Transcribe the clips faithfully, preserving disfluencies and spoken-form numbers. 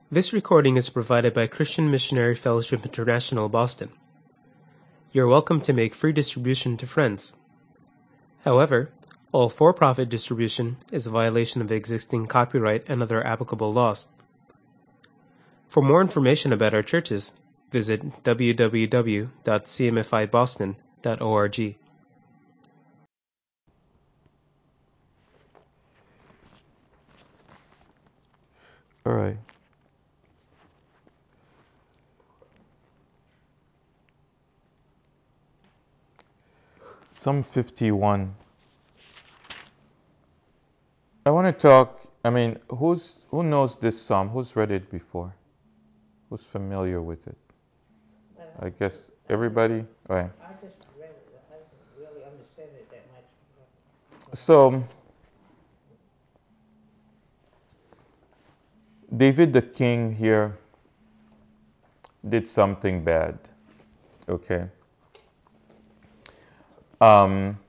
This recording is provided by Christian Missionary Fellowship International, Boston. You are welcome to make free distribution to friends. However, all for-profit distribution is a violation of existing copyright and other applicable laws. For more information about our churches, visit w w w dot c m f i boston dot org. All right. Psalm fifty-one. I want to talk, I mean, who's who knows this psalm? Who's read it before? Who's familiar with it? Well, I guess everybody? All right. I just read it. I didn't really understand it that much. So, David the king here did something bad. Okay. Um,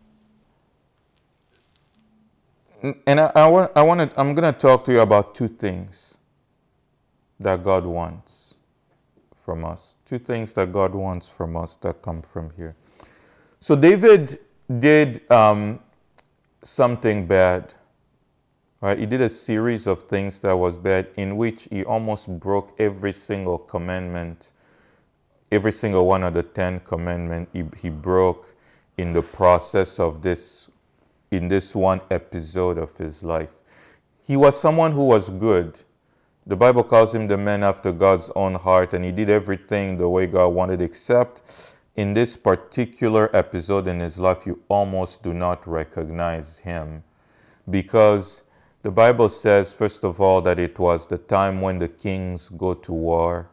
and I, I want, I want to, I'm going to talk to you about two things that God wants from us. Two things that God wants from us that come from here. So David did um, something bad. Right? He did a series of things that was bad in which he almost broke every single commandment. Every single one of the Ten Commandments he, he broke in the process of this, in this one episode of his life. He was someone who was good. The Bible calls him the man after God's own heart, and he did everything the way God wanted, except in this particular episode in his life, you almost do not recognize him. Because the Bible says, first of all, that it was the time when the kings go to war,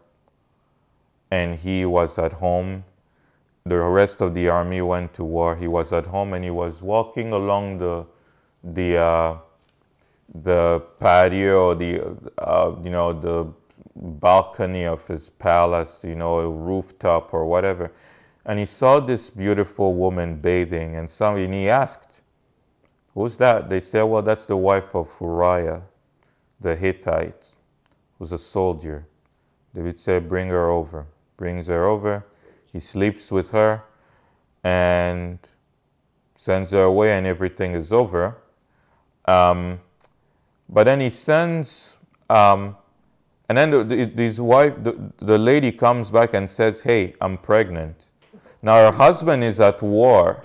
and he was at home. The rest of the army went to war. He was at home and he was walking along the the uh, the patio, the uh, you know the balcony of his palace, you know, a rooftop or whatever, and he saw this beautiful woman bathing, and somebody and he asked, "Who's that?" They said, "Well, that's the wife of Uriah, the Hittite, who's a soldier." David said, "Bring her over." Brings her over. He sleeps with her and sends her away, and everything is over. Um, but then he sends, um, and then the, the, his wife, the, the lady comes back and says, "Hey, I'm pregnant." Now her husband is at war,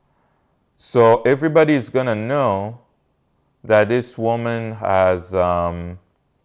so everybody is gonna know that this woman has um,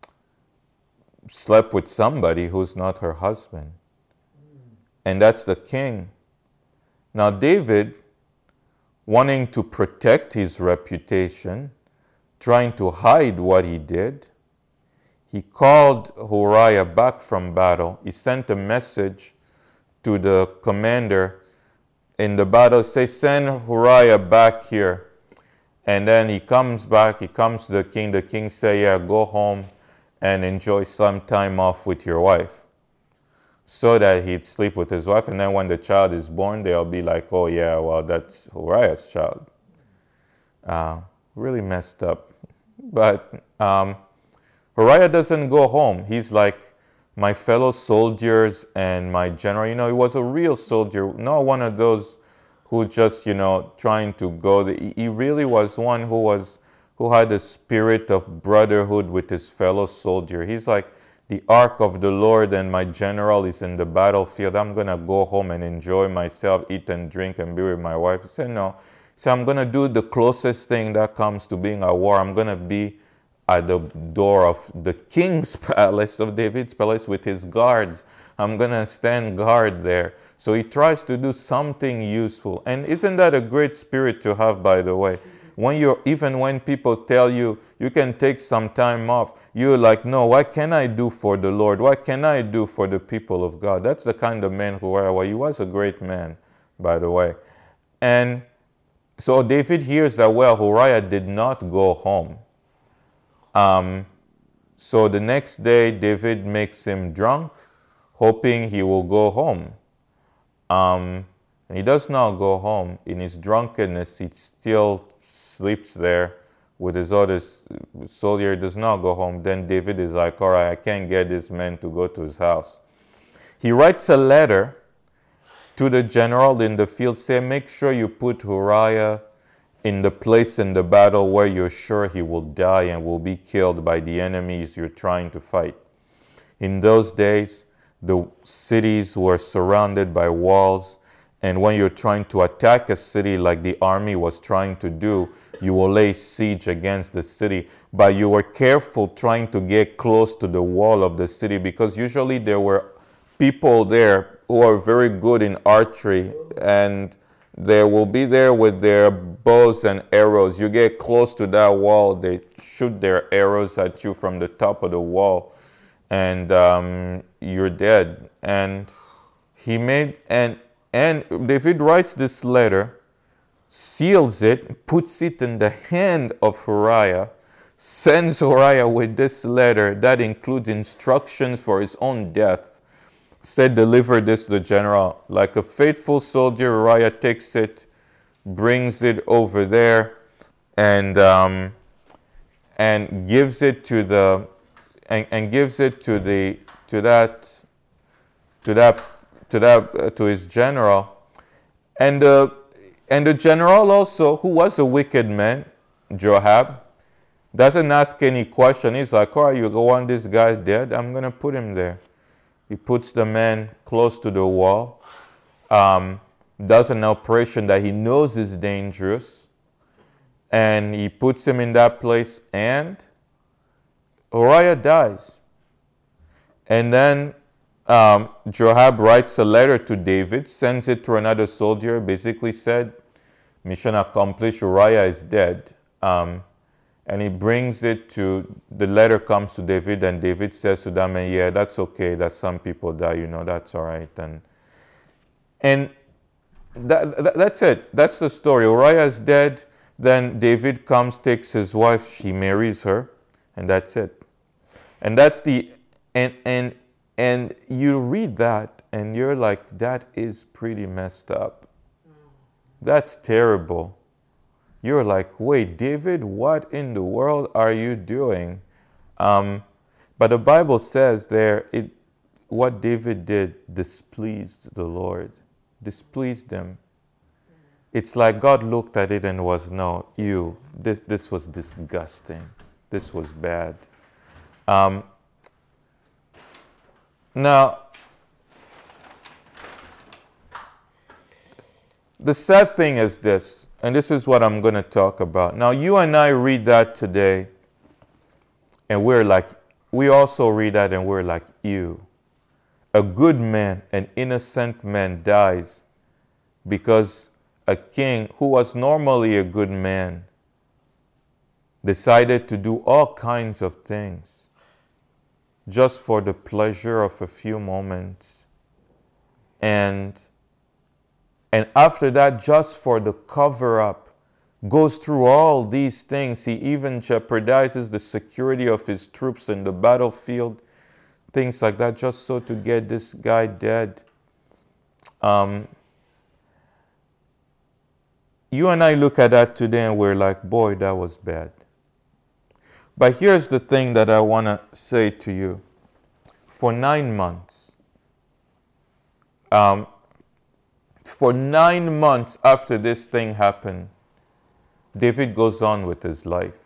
slept with somebody who's not her husband. And that's the king. Now David, wanting to protect his reputation, trying to hide what he did, he called Uriah back from battle. He sent a message to the commander in the battle, say, "Send Uriah back here." And then he comes back, he comes to the king. The king say, "Yeah, go home and enjoy some time off with your wife." So that he'd sleep with his wife, and then when the child is born, they'll be like, "Oh yeah, well, that's Uriah's child." Uh, really messed up. But um, Uriah doesn't go home. He's like, my fellow soldiers and my general, you know, he was a real soldier, not one of those who just, you know, trying to go. The, he really was one who was, who had the spirit of brotherhood with his fellow soldier. He's like, the ark of the Lord and my general is in the battlefield. I'm going to go home and enjoy myself, eat and drink and be with my wife. He said, no. He said, I'm going to do the closest thing that comes to being at war. I'm going to be at the door of the king's palace, of David's palace, with his guards. I'm going to stand guard there. So he tries to do something useful. And isn't that a great spirit to have, by the way? When you're, even when people tell you, you can take some time off, you're like, no, what can I do for the Lord? What can I do for the people of God? That's the kind of man who Uriah. He was a great man, by the way. And so David hears that, well, Uriah did not go home. Um, so the next day, David makes him drunk, hoping he will go home. Um, and he does not go home. In his drunkenness, he still sleeps there with his other soldier, does not go home. Then David is like, all right, I can't get this man to go to his house. He writes a letter to the general in the field, say, make sure you put Uriah in the place in the battle where you're sure he will die and will be killed by the enemies you're trying to fight. In those days, the cities were surrounded by walls, and when you're trying to attack a city like the army was trying to do, you will lay siege against the city. But you were careful trying to get close to the wall of the city, because usually there were people there who are very good in archery, and they will be there with their bows and arrows. You get close to that wall, they shoot their arrows at you from the top of the wall, and um, you're dead. And he made, and, and David writes this letter, seals it, puts it in the hand of Uriah, sends Uriah with this letter that includes instructions for his own death. Said, deliver this to the general. Like a faithful soldier, Uriah takes it, brings it over there, and um, and gives it to the and, and gives it to the to that to that to that uh, to his general, and uh, and the general also, who was a wicked man, Joab, doesn't ask any question. He's like, all right, you want this guy dead? I'm gonna put him there. He puts the man close to the wall, um, does an operation that he knows is dangerous, and he puts him in that place, and Uriah dies. And then um, Joab writes a letter to David, sends it to another soldier, basically said, mission accomplished, Uriah is dead. Um, And he brings it to, the letter comes to David, and David says to them, yeah, that's okay, that some people die, you know, that's all right. And and that, that, that's it. That's the story. Uriah is dead. Then David comes, takes his wife, she marries her, and that's it. And that's the, and and and you read that, and you're like, that is pretty messed up. That's terrible. You're like, wait, David, what in the world are you doing? Um, but the Bible says there, it, what David did displeased the Lord, displeased him. It's like God looked at it and was, no, you, this, this was disgusting. This was bad. Um, now, the sad thing is this, and this is what I'm going to talk about. Now, you and I read that today, and we're like, we also read that and we're like, ew. A good man, an innocent man dies because a king who was normally a good man decided to do all kinds of things just for the pleasure of a few moments. And And after that, just for the cover-up, goes through all these things. He even jeopardizes the security of his troops in the battlefield, things like that, just so to get this guy dead. Um, you and I look at that today and we're like, boy, that was bad. But here's the thing that I want to say to you. For nine months, um, For nine months after this thing happened, David goes on with his life.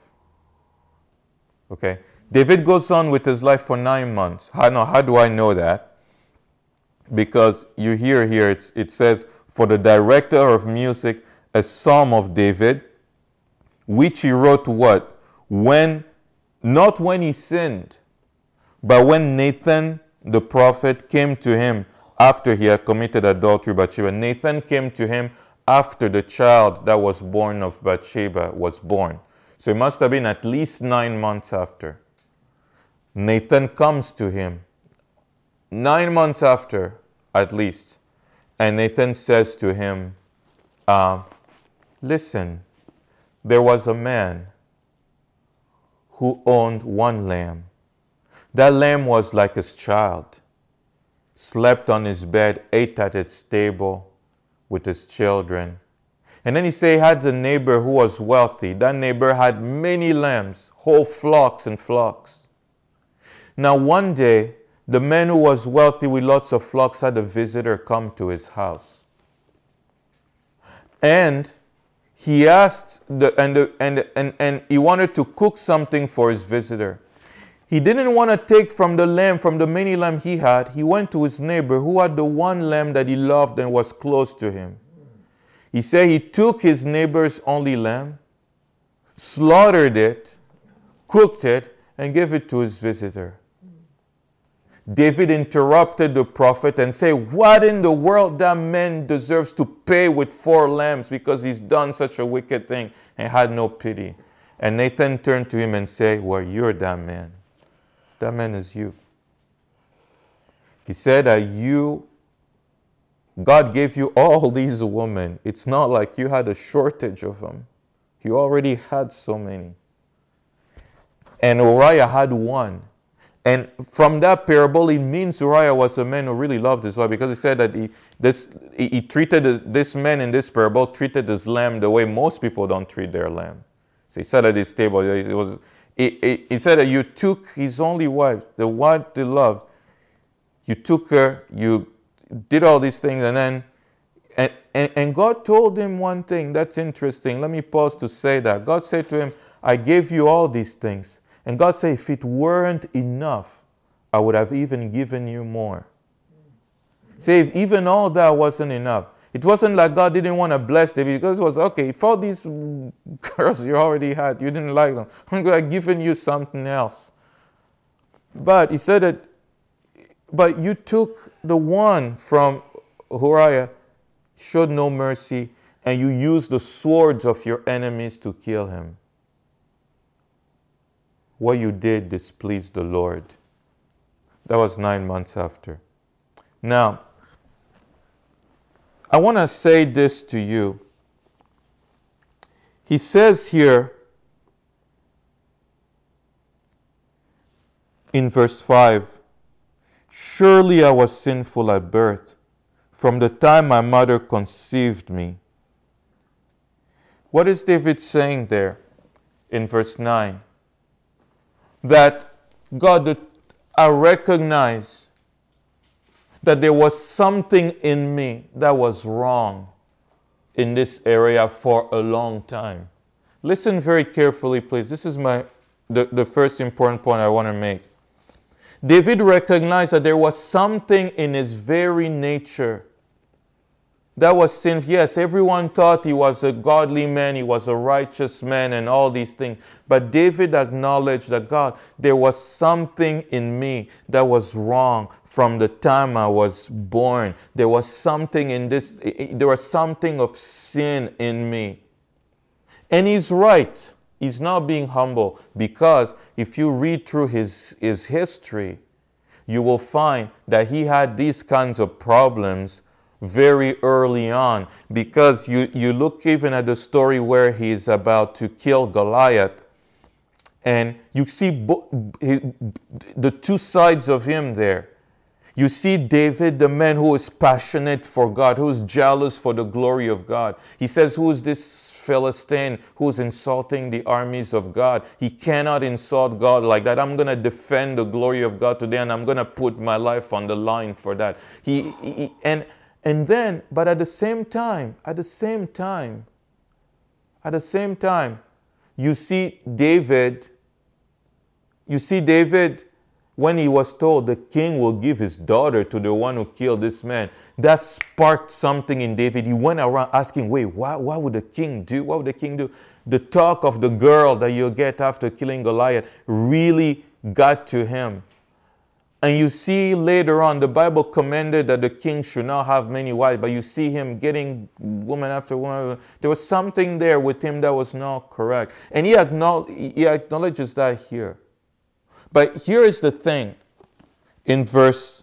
Okay? David goes on with his life for nine months. How, no, how do I know that? Because you hear here, it's, it says, for the director of music, a psalm of David, which he wrote what? When, not when he sinned, but when Nathan the prophet came to him after he had committed adultery with Bathsheba. Nathan came to him after the child that was born of Bathsheba was born. So it must have been at least nine months after. Nathan comes to him. Nine months after, at least. And Nathan says to him, uh, listen, there was a man who owned one lamb. That lamb was like his child. Slept on his bed, ate at its table with his children. And then he said he had a neighbor who was wealthy. That neighbor had many lambs, whole flocks and flocks. Now one day, the man who was wealthy with lots of flocks had a visitor come to his house. And he asked, the, and, the, and, and, and he wanted to cook something for his visitor. He didn't want to take from the lamb, from the many lamb he had. He went to his neighbor who had the one lamb that he loved and was close to him. He said he took his neighbor's only lamb, slaughtered it, cooked it, and gave it to his visitor. David interrupted the prophet and said, what in the world that man deserves to pay with four lambs because he's done such a wicked thing, and had no pity. And Nathan turned to him and said, well, you're that man. That man is you. He said that you, God gave you all these women. It's not like you had a shortage of them. You already had so many. And Uriah had one. And from that parable, it means Uriah was a man who really loved his wife, because he said that he, this, he, he treated this man in this parable, treated his lamb the way most people don't treat their lamb. So he said at his table, it was, he, he, he said that you took his only wife, the one he loved, you took her, you did all these things, and then, and, and, and God told him one thing that's interesting. Let me pause to say that. God said to him, I gave you all these things. And God said, if it weren't enough, I would have even given you more. Say, if even all that wasn't enough, it wasn't like God didn't want to bless David, because it was, okay, if all these girls you already had, you didn't like them, I'm going to give you something else. But he said that, but you took the one from Uriah, showed no mercy, and you used the swords of your enemies to kill him. What you did displeased the Lord. That was nine months after. Now, I want to say this to you. He says here in verse five, surely I was sinful at birth, from the time my mother conceived me. What is David saying there in verse nine? That God, I recognize that there was something in me that was wrong in this area for a long time. Listen very carefully, please. This is my the, the first important point I want to make. David recognized that there was something in his very nature that was sinful. Yes, everyone thought he was a godly man, he was a righteous man, and all these things. But David acknowledged that, God, there was something in me that was wrong from the time I was born. There was something in this, there was something of sin in me. And he's right. He's not being humble, because if you read through his, his history, you will find that he had these kinds of problems very early on, because you, you look even at the story where he's about to kill Goliath, and you see bo- the two sides of him there. You see David, the man who is passionate for God, who is jealous for the glory of God. He says, who is this Philistine who's insulting the armies of God? He cannot insult God like that. I'm going to defend the glory of God today, and I'm going to put my life on the line for that. He, he and And then, but at the same time, at the same time, at the same time, you see David, you see David, when he was told the king will give his daughter to the one who killed this man, that sparked something in David. He went around asking, wait, what, what would the king do? What would the king do? The talk of the girl that you get after killing Goliath really got to him. And you see later on, the Bible commanded that the king should not have many wives, but you see him getting woman after woman. There was something there with him that was not correct. And he, acknowledge, he acknowledges that here. But here is the thing. In verse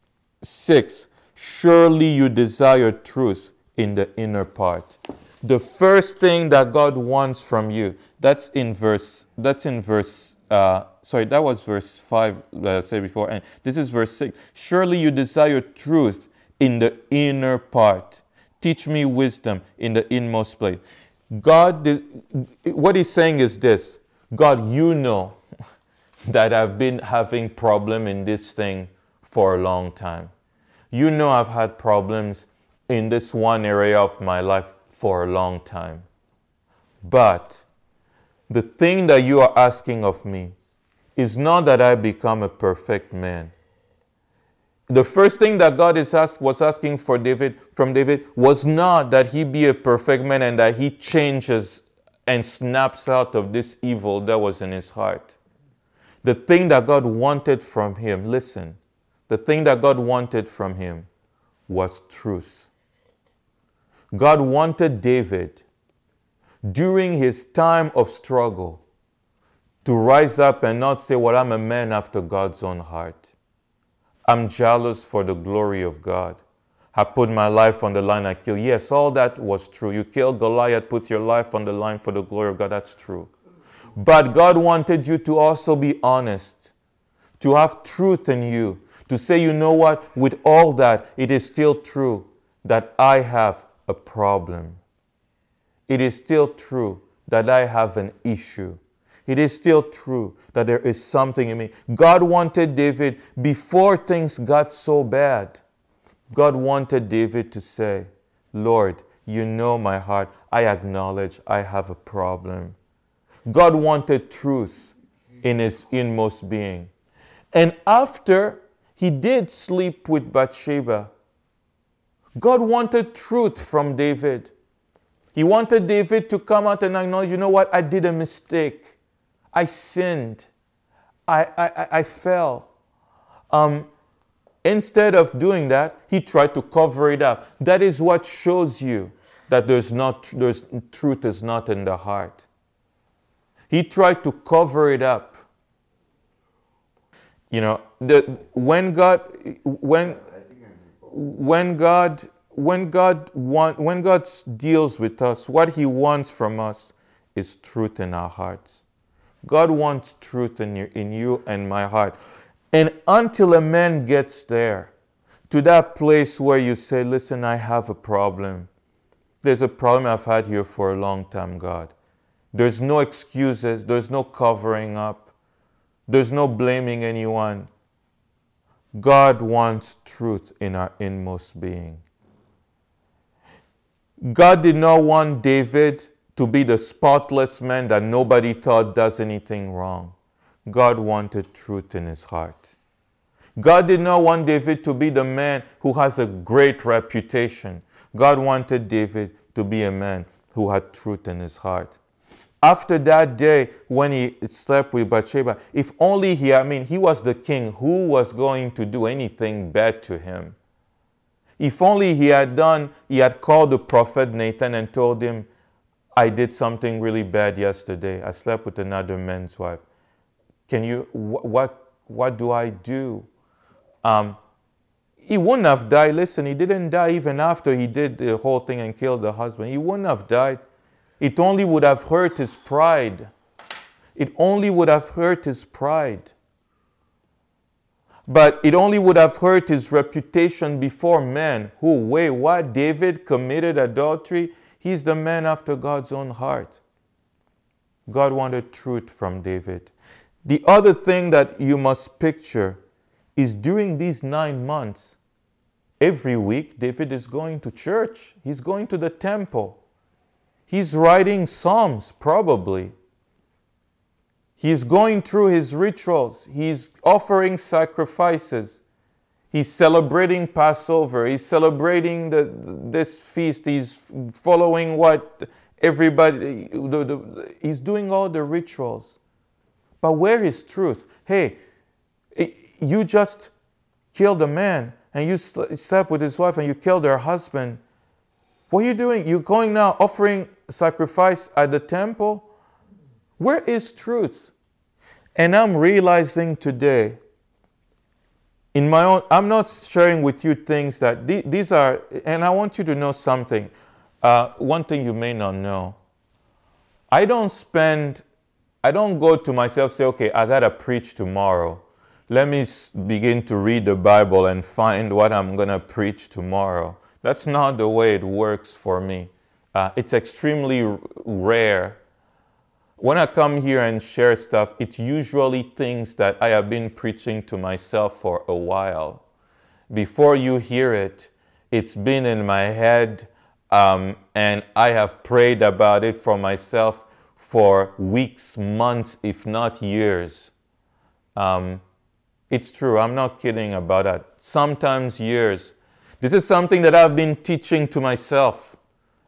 six, surely you desire truth in the inner part. The first thing that God wants from you, that's in verse, that's in verse Uh, sorry, that was verse five that I said before, and this is verse six. Surely you desire truth in the inner part. Teach me wisdom in the inmost place. God, what he's saying is this. God, you know that I've been having problem in this thing for a long time. You know I've had problems in this one area of my life for a long time. But the thing that you are asking of me is not that I become a perfect man. The first thing that God is ask, was asking for David, from David was not that he be a perfect man and that he changes and snaps out of this evil that was in his heart. The thing that God wanted from him, listen, the thing that God wanted from him was truth. God wanted David, during his time of struggle, to rise up and not say, well, I'm a man after God's own heart. I'm jealous for the glory of God. I put my life on the line, I kill. Yes, all that was true. You killed Goliath, put your life on the line for the glory of God. That's true. But God wanted you to also be honest, to have truth in you, to say, you know what, with all that, it is still true that I have a problem. It is still true that I have an issue. It is still true that there is something in me. God wanted David, before things got so bad, God wanted David to say, Lord, you know my heart. I acknowledge I have a problem. God wanted truth in his inmost being. And after he did sleep with Bathsheba, God wanted truth from David. He wanted David to come out and acknowledge, you know what, I did a mistake. I sinned. I, I, I fell. Um, instead of doing that, he tried to cover it up. That is what shows you that there's not, there's, truth is not in the heart. He tried to cover it up. You know, the, when God, when, when God, when God want, when God deals with us, what He wants from us is truth in our hearts. God wants truth in you, in you and my heart. And until a man gets there, to that place where you say, listen, I have a problem. There's a problem I've had here for a long time, God. There's no excuses. There's no covering up. There's no blaming anyone. God wants truth in our inmost being. God did not want David to be the spotless man that nobody thought does anything wrong. God wanted truth in his heart. God did not want David to be the man who has a great reputation. God wanted David to be a man who had truth in his heart. After that day, when he slept with Bathsheba, if only he, I mean, he was the king. Who was going to do anything bad to him? If only he had done, he had called the prophet Nathan and told him, I did something really bad yesterday. I slept with another man's wife. Can you, wh- what, what do I do? Um, he wouldn't have died. Listen, he didn't die even after he did the whole thing and killed the husband. He wouldn't have died. It only would have hurt his pride. It only would have hurt his pride. But it only would have hurt his reputation before men. Who, wait, what? David committed adultery? He's the man after God's own heart. God wanted truth from David. The other thing that you must picture is during these nine months, every week David is going to church. He's going to the temple. He's writing psalms, probably. He's going through his rituals. He's offering sacrifices. He's celebrating Passover. He's celebrating the, this feast. He's following what everybody, the, the, he's doing all the rituals. But where is truth? Hey, you just killed a man and you slept with his wife and you killed her husband. What are you doing? You're going now offering sacrifice at the temple? Where is truth? And I'm realizing today, in my own, I'm not sharing with you things that th- these are, and I want you to know something. Uh, one thing you may not know. I don't spend, I don't go to myself say, okay, I got to preach tomorrow. Let me begin to read the Bible and find what I'm going to preach tomorrow. That's not the way it works for me. Uh, it's extremely r- rare. When I come here and share stuff, it's usually things that I have been preaching to myself for a while. Before you hear it, it's been in my head, um, and I have prayed about it for myself for weeks, months, if not years. Um, it's true, I'm not kidding about that. Sometimes years. This is something that I've been teaching to myself.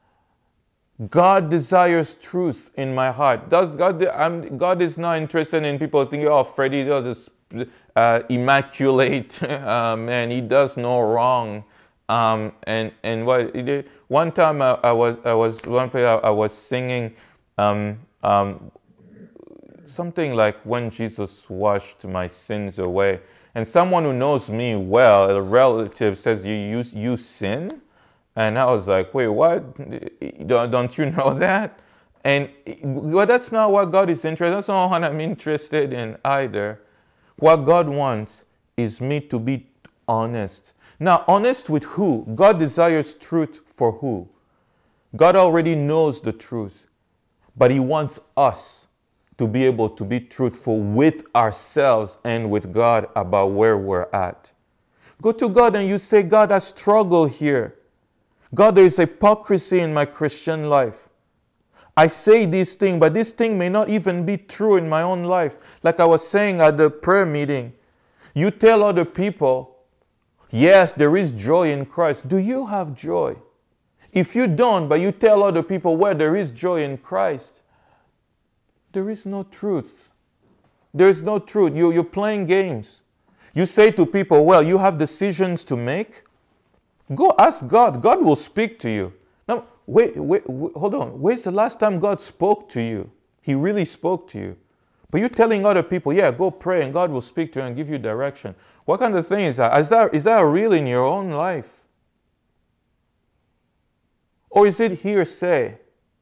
God desires truth in my heart. Does God, I'm, God is not interested in people thinking, oh, Freddie does this uh, immaculate uh, man. He does no wrong. Um, and and what he did, one time I, I was I was one place I, I was singing um, um, something like when Jesus washed my sins away. And someone who knows me well, a relative, says, you you, you sin? And I was like, wait, what? Don't, don't you know that? And well, that's not what God is interested in. That's not what I'm interested in either. What God wants is me to be honest. Now, honest with who? God desires truth for who? God already knows the truth. But He wants us to be able to be truthful with ourselves and with God about where we're at. Go to God and you say, God, I struggle here. God, there is hypocrisy in my Christian life. I say this thing, but this thing may not even be true in my own life. Like I was saying at the prayer meeting, you tell other people, yes, there is joy in Christ. Do you have joy? If you don't, but you tell other people where there is joy in Christ, there is no truth. There is no truth. You, you're playing games. You say to people, well, you have decisions to make. Go ask God. God will speak to you. Now, wait, wait, wait, hold on. Where's the last time God spoke to you? He really spoke to you. But you're telling other people, yeah, go pray and God will speak to you and give you direction. What kind of thing is that? Is that, is that real in your own life? Or is it hearsay?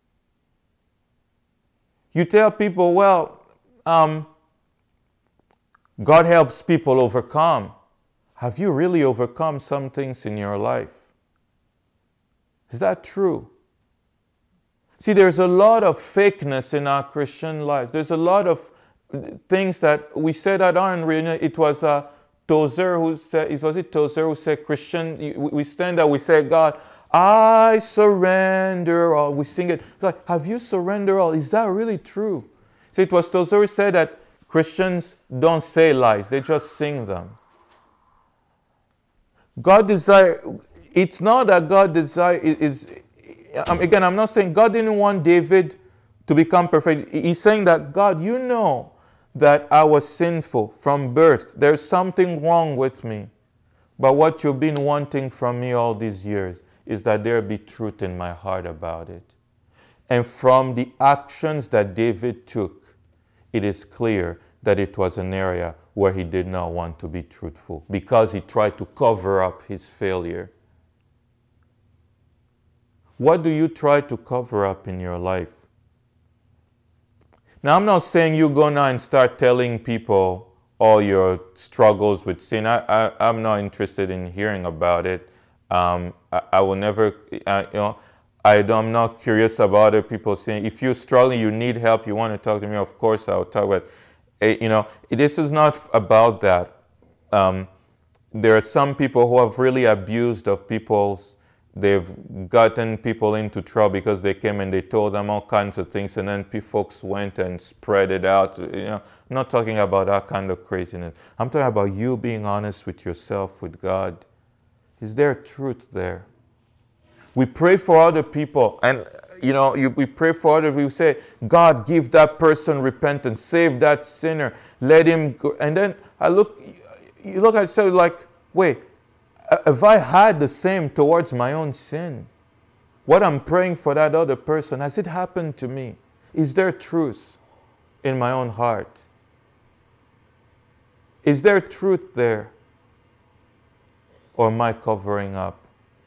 You tell people, well, um, God helps people overcome. Have you really overcome some things in your life? Is that true? See, there's a lot of fakeness in our Christian lives. There's a lot of things that we said that aren't real. It was uh, Tozer who said, it was it Tozer who said, Christian, we stand there, we say, God, I surrender all. We sing it. It's like, have you surrendered all? Is that really true? See, it was Tozer who said that Christians don't say lies, they just sing them. God desire, it's not that God desire is, again, I'm not saying God didn't want David to become perfect. He's saying that, God, you know that I was sinful from birth. There's something wrong with me. But what you've been wanting from me all these years is that there be truth in my heart about it. And from the actions that David took, it is clear that it was an area where he did not want to be truthful because he tried to cover up his failure. What do you try to cover up in your life? Now, I'm not saying you go now and start telling people all your struggles with sin. I, I, I'm not interested in hearing about it. Um, I, I will never, uh, you know, I, I'm not curious about other people saying, if you're struggling, you need help, you want to talk to me, of course I'll talk about it. You know, this is not about that. Um, there are some people who have really abused of people's, they've gotten people into trouble because they came and they told them all kinds of things, and then folks went and spread it out. You know, I'm not talking about that kind of craziness. I'm talking about you being honest with yourself, with God. Is there truth there? We pray for other people, and you know, you, we pray for other people. We say, God, give that person repentance, save that sinner, let him go. And then I look, you look at yourself like, wait, have I had the same towards my own sin? What I'm praying for that other person, has it happened to me? Is there truth in my own heart? Is there truth there? Or am I covering up?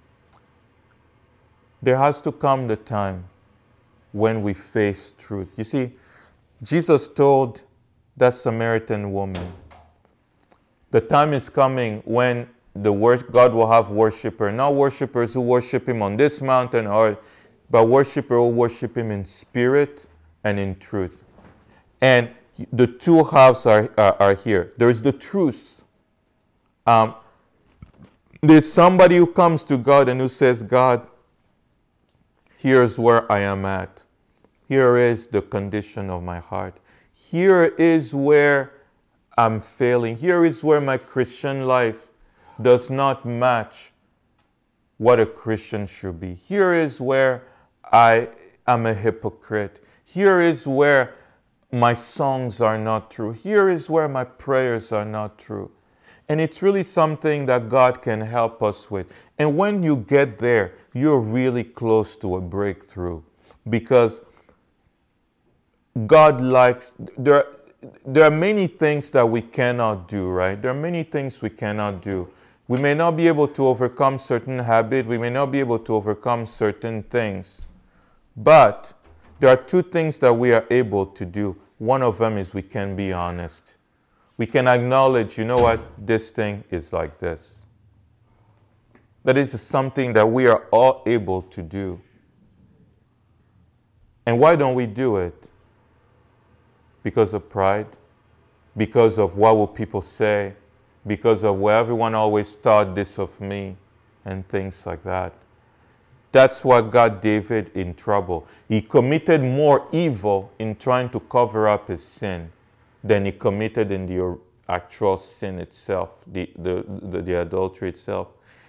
There has to come the time when we face truth. You see, Jesus told that Samaritan woman, the time is coming when the wor- God will have worshippers, not worshippers who worship him on this mountain, or but worshippers who worship him in spirit and in truth. And the two halves are, are, are here. There is the truth. Um, there's somebody who comes to God and who says, God, here's where I am at. Here is the condition of my heart. Here is where I'm failing. Here is where my Christian life does not match what a Christian should be. Here is where I am a hypocrite. Here is where my songs are not true. Here is where my prayers are not true. And it's really something that God can help us with. And when you get there, you're really close to a breakthrough, because God likes, there, there are many things that we cannot do, right? There are many things we cannot do. We may not be able to overcome certain habits. We may not be able to overcome certain things. But there are two things that we are able to do. One of them is we can be honest. We can acknowledge, you know what, this thing is like this. That is something that we are all able to do. And why don't we do it? Because of pride, because of what will people say, because of where everyone always thought this of me, and things like that. That's what got David in trouble. He committed more evil in trying to cover up his sin than he committed in the actual sin itself, the, the, the, the adultery itself.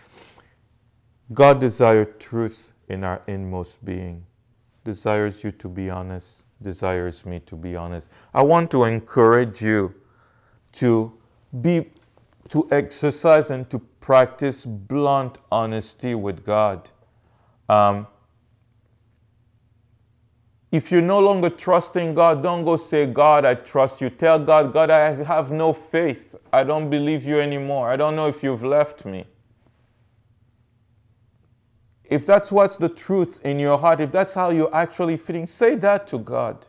God desired truth in our inmost being, desires you to be honest, desires me to be honest. I want to encourage you to be, to exercise and to practice blunt honesty with God. Um, if you're no longer trusting God, don't go say, God, I trust you. Tell God, God, I have no faith. I don't believe you anymore. I don't know if you've left me. If that's what's the truth in your heart, if that's how you're actually feeling, say that to God.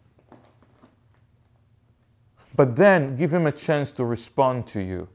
But then give him a chance to respond to you.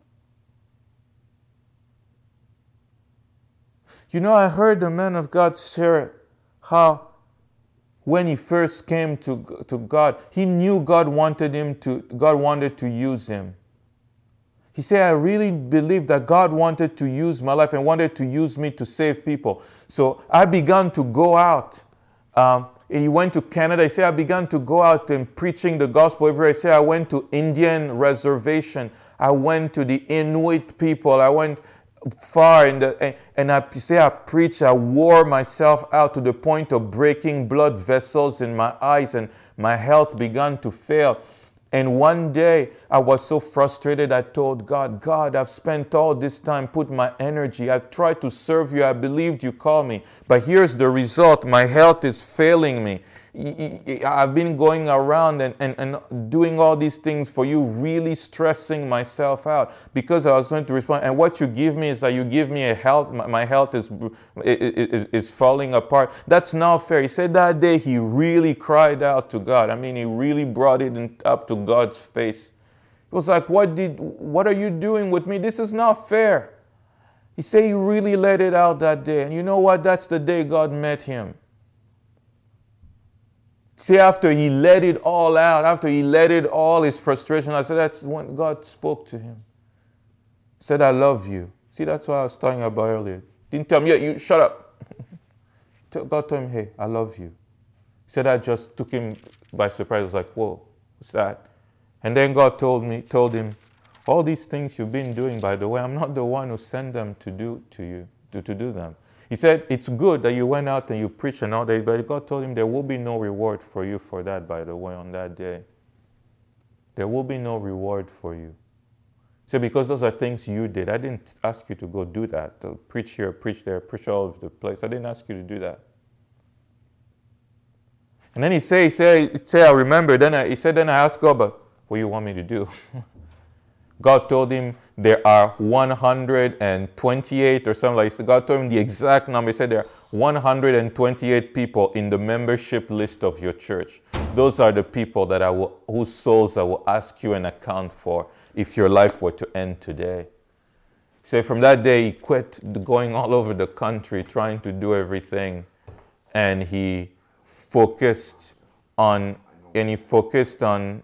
You know, I heard a man of God share how when he first came to, to God, he knew God wanted him to, God wanted to use him. He said, I really believed that God wanted to use my life and wanted to use me to save people. So I began to go out. Um, he went to Canada. He said, I began to go out and preaching the gospel everywhere. He said, I went to Indian reservation. I went to the Inuit people. I went far in the, and, and I say I preached, I wore myself out to the point of breaking blood vessels in my eyes, and my health began to fail. And one day I was so frustrated, I told God, God, I've spent all this time, put my energy, I've tried to serve you, I believed you called me, but here's the result, my health is failing me. I've been going around and, and, and doing all these things for you, really stressing myself out because I was going to respond. And what you give me is that you give me a health, my health is, is, is falling apart. That's not fair. He said that day he really cried out to God. I mean, he really brought it in, up to God's face. It was like, what did, what are you doing with me? This is not fair. He said he really let it out that day. And you know what? That's the day God met him. See, after he let it all out, after he let it all, his frustration, I said, that's when God spoke to him. He said, I love you. See, that's what I was talking about earlier. Didn't tell me, yeah, you shut up. God told him, hey, I love you. He said, I just took him by surprise. I was like, whoa, what's that? And then God told me, told him, all these things you've been doing, by the way, I'm not the one who sent them to do to you, to, to do them. He said, it's good that you went out and you preached and all that, but God told him there will be no reward for you for that, by the way, on that day. There will be no reward for you. So because those are things you did. I didn't ask you to go do that, to preach here, preach there, preach all over the place. I didn't ask you to do that. And then he said, he said, he said I remember, then I, he said, then I asked God, but what do you want me to do? God told him there are one hundred twenty-eight or something like that. God told him the exact number. He said there are one hundred twenty-eight people in the membership list of your church. Those are the people that I will, whose souls I will ask you an account for if your life were to end today. So from that day, he quit going all over the country trying to do everything, and he focused on, and he focused on,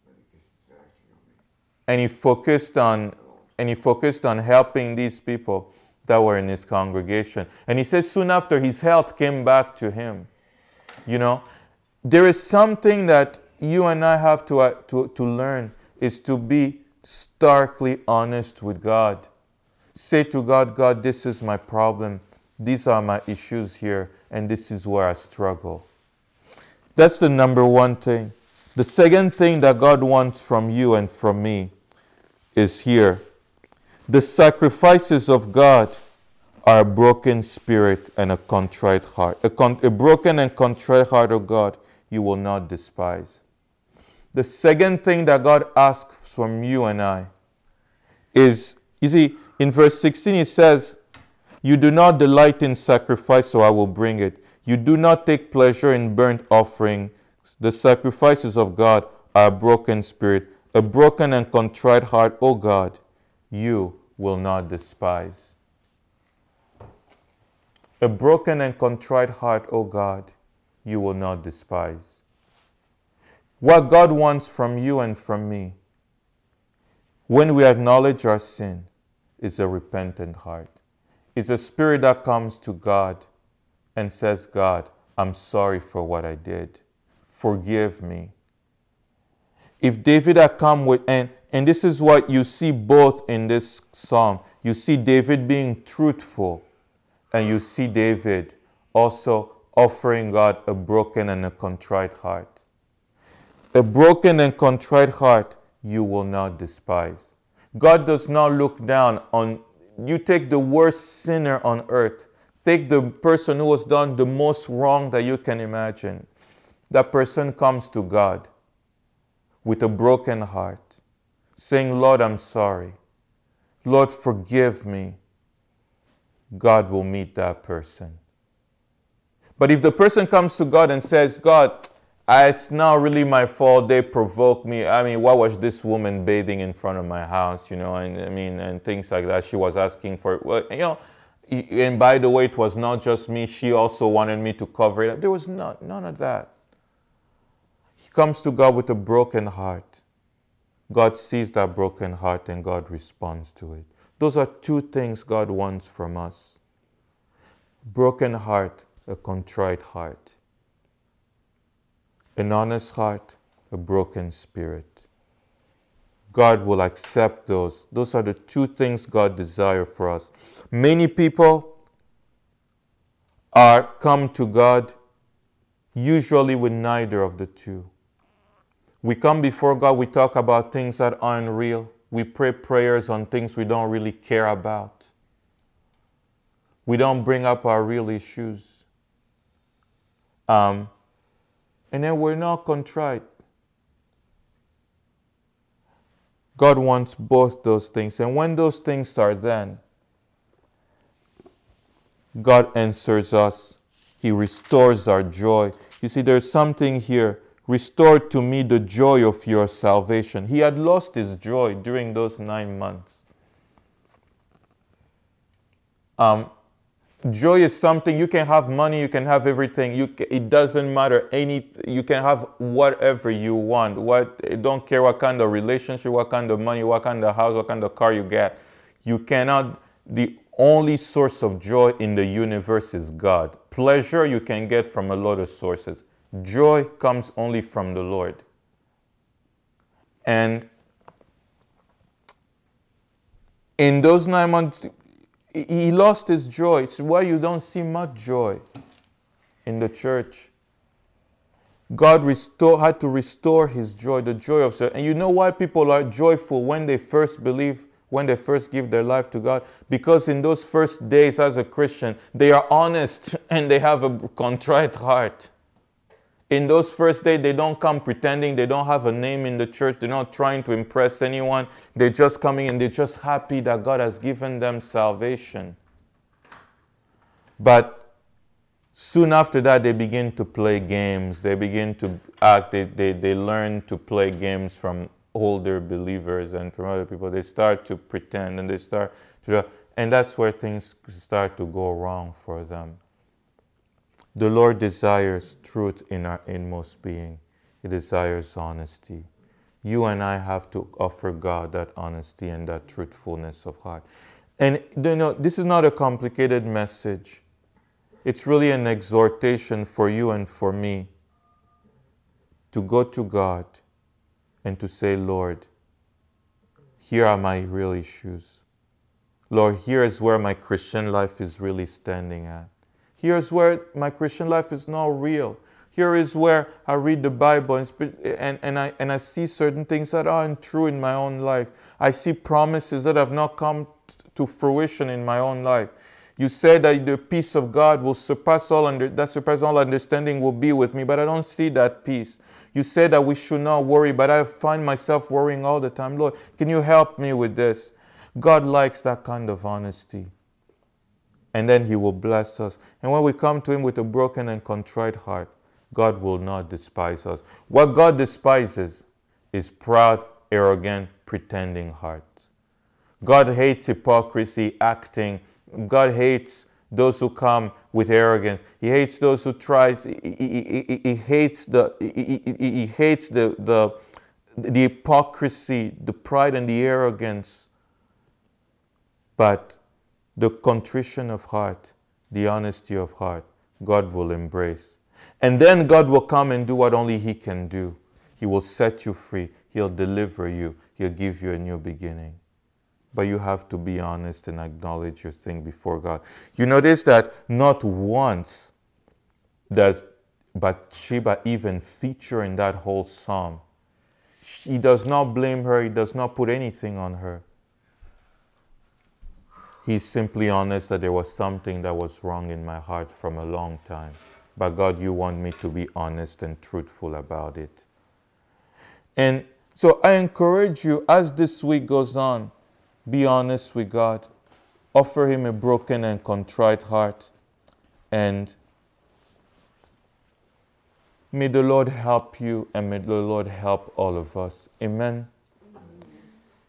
and he focused on, and he focused on helping these people that were in his congregation. And he says soon after, his health came back to him. You know, there is something that you and I have to, uh, to, to learn, is to be starkly honest with God. Say to God, God, this is my problem. These are my issues here, and this is where I struggle. That's the number one thing. The second thing that God wants from you and from me is here. The sacrifices of God are a broken spirit and a contrite heart. A, con- a broken and contrite heart of God you will not despise. The second thing that God asks from you and I is, you see, in verse sixteen it says, you do not delight in sacrifice, so I will bring it. You do not take pleasure in burnt offering. The sacrifices of God are a broken spirit, a broken and contrite heart, O God, you will not despise. A broken and contrite heart, O God, you will not despise. What God wants from you and from me, when we acknowledge our sin, is a repentant heart. It's a spirit that comes to God and says, God, I'm sorry for what I did. Forgive me. If David had come with, and, and this is what you see both in this psalm, you see David being truthful, and you see David also offering God a broken and a contrite heart. A broken and contrite heart you will not despise. God does not look down on, you take the worst sinner on earth, take the person who has done the most wrong that you can imagine. That person comes to God with a broken heart, saying, Lord, I'm sorry. Lord, forgive me. God will meet that person. But if the person comes to God and says, God, I, it's not really my fault, they provoked me. I mean, why was this woman bathing in front of my house, you know, and I mean, and things like that. She was asking for, well, you know, and by the way, it was not just me. She also wanted me to cover it up. There was not, none of that. He comes to God with a broken heart. God sees that broken heart and God responds to it. Those are two things God wants from us. Broken heart, a contrite heart. An honest heart, a broken spirit. God will accept those. Those are the two things God desires for us. Many people are come to God usually with neither of the two. We come before God, we talk about things that aren't real. We pray prayers on things we don't really care about. We don't bring up our real issues. Um, and then we're not contrite. God wants both those things. And when those things are done, God answers us. He restores our joy. You see, there's something here. Restore to me the joy of your salvation. He had lost his joy during those nine months. Um, joy is something, you can have money, you can have everything. You can, it doesn't matter. Any, you can have whatever you want. What, don't care what kind of relationship, what kind of money, what kind of house, what kind of car you get. You cannot, the only source of joy in the universe is God. Pleasure you can get from a lot of sources. Joy comes only from the Lord. And in those nine months, he lost his joy. It's why you don't see much joy in the church. God restore, had to restore his joy, the joy of service. And you know why people are joyful when they first believe, when they first give their life to God? Because in those first days as a Christian, they are honest and they have a contrite heart. In those first days, they don't come pretending, they don't have a name in the church, they're not trying to impress anyone. They're just coming and they're just happy that God has given them salvation. But soon after that, they begin to play games. They begin to act, they, they, they learn to play games from older believers and from other people. They start to pretend and they start to, and that's where things start to go wrong for them. The Lord desires truth in our inmost being. He desires honesty. You and I have to offer God that honesty and that truthfulness of heart. And you know, this is not a complicated message. It's really an exhortation for you and for me to go to God and to say, Lord, here are my real issues. Lord, here is where my Christian life is really standing at. Here's where my Christian life is not real. Here is where I read the Bible and, and, and, I, and I see certain things that aren't true in my own life. I see promises that have not come to fruition in my own life. You said that the peace of God will surpass all under, that surpass all understanding will be with me, but I don't see that peace. You said that we should not worry, but I find myself worrying all the time. Lord, can you help me with this? God likes that kind of honesty. And then He will bless us. And when we come to Him with a broken and contrite heart, God will not despise us. What God despises is proud, arrogant, pretending hearts. God hates hypocrisy, acting. God hates those who come with arrogance. He hates those who tries. He, he, he, he hates the. He, he, he hates the, the the hypocrisy, the pride, and the arrogance. But the contrition of heart, the honesty of heart, God will embrace. And then God will come and do what only He can do. He will set you free. He'll deliver you. He'll give you a new beginning. But you have to be honest and acknowledge your thing before God. You notice that not once does Bathsheba even feature in that whole psalm. He does not blame her. He does not put anything on her. He's simply honest that there was something that was wrong in my heart from a long time. But God, you want me to be honest and truthful about it. And so I encourage you, as this week goes on, be honest with God. Offer Him a broken and contrite heart. And may the Lord help you and may the Lord help all of us. Amen.